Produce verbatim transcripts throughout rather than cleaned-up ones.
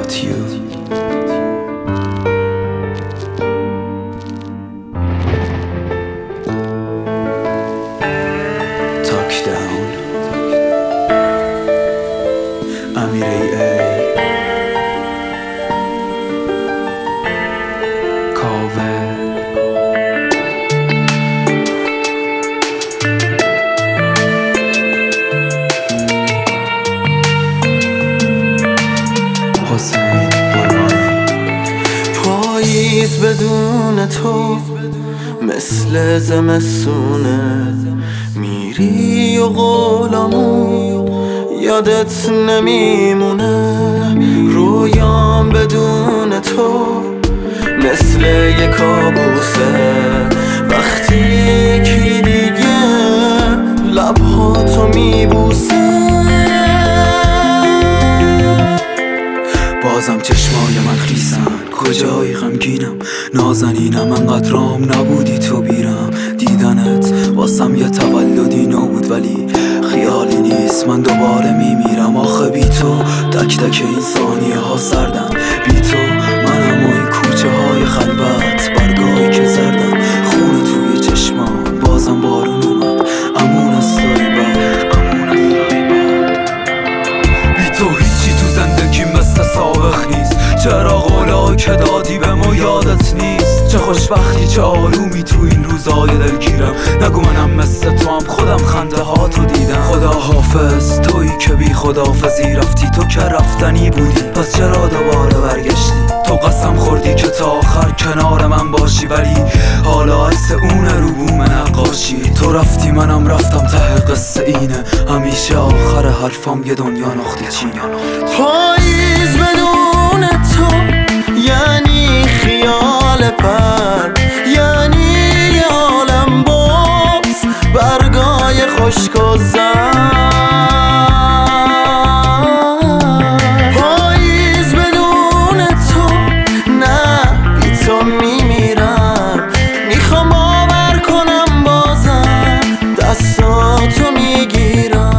got you. Touchdown امیر ای ای کاوه حسین قربانی. پاییز بدون تو مثل زمستونه، میری و قولمون یادت نمیمونه. رویام بدون تو مثل یه کابوسه، وقتی یکی دیگه لبهاتو میبوسه. بازم چشمای من خیسن، کجایی غمگینم نازنینم، انقدر رام نبودی تو بیرم. دیدنت واسم یه تولدی نبود ولی خیالی نیست، من دوباره میمیرم. آخه بی تو تک تک این ثانیه ها سردن، بی تو منم و این کوچه های خلوت، برگاهی که زردن خونه توی چشمام. بازم بارون اومد امون از توی باد، امون از توی باد. بی تو هیچی تو زندگی مثل سابق نیست، چرا قولایی که دادی به ما یادت نیست؟ چه خوشبختی چه آرومی تو این روزای دلگیرم. نگو منم مثل تو هم خودم خنده ها تو دیدم. خدا حافظ تویی که بی خداحافظی رفتی، تو که رفتنی بودی پس چرا دوباره برگشتی؟ تو قسم خوردی که تا آخر کنار من باشی ولی حالا عکس اون رو بوم نقاشی. تو رفتی منم رفتم، ته قصه اینه، همیشه آخر حرفام یه دنیا نقطه چینه. پاییز بدون تو یعنی خیال پر، یعنی یه عالم باز برگای خشک و زرد. پاییز بدون تو نه، بی تو میمیرم. میخوام باور کنم بازم دستاتو میگیرم.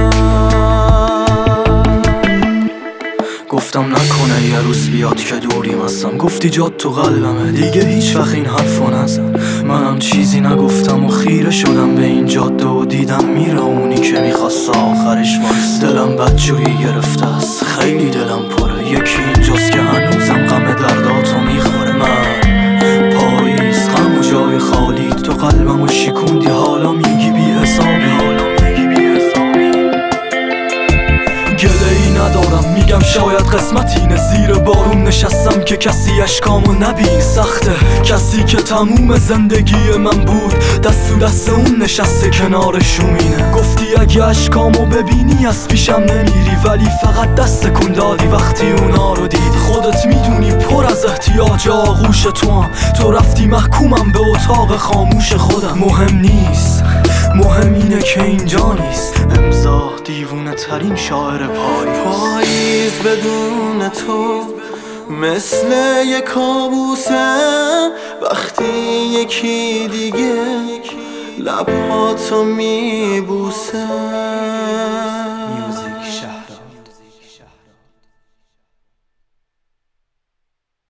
گفتم نکنه یه روز بیاد که دوریم هستم، گفتی جات تو قلبمه دیگه هیچ وقت این حرفو نزن. منم چیزی نگفتم و خیره شدم به این جاده و دیدم میره اونی که میخواست آخرش وایس. دلم بدجوری گرفته است، خیلی دلم پره، یکی اینجاست که هنوزم غم درداتو میخوره. من پاییز غم و جای خالی، تو قلبمو شکوندی حالا میگی بی حسابی. گله‌ای ندارم میگم شاید قسمت اینه، زیر بارون نشستم که کسی اشکامو نبین. سخته کسی که تموم زندگی من بود دست تو دست اون نشسته کنار شومینه. گفتی اگه اشکامو ببینی از پیشم نمیری ولی فقط دست کن دادی وقتی اونا رو دیدی. خودت میدونی پر از احتیاج آغوش تو هم، تو رفتی محکومم به اتاق خاموش خودم. مهم نیست، مهم اینه که اینجا نیست. امضا دیوونه ترین شاعر پاییز. پاییز بدون تو مثل یک کابوسه، وقتی یکی دیگه لبهاتو میبوسه.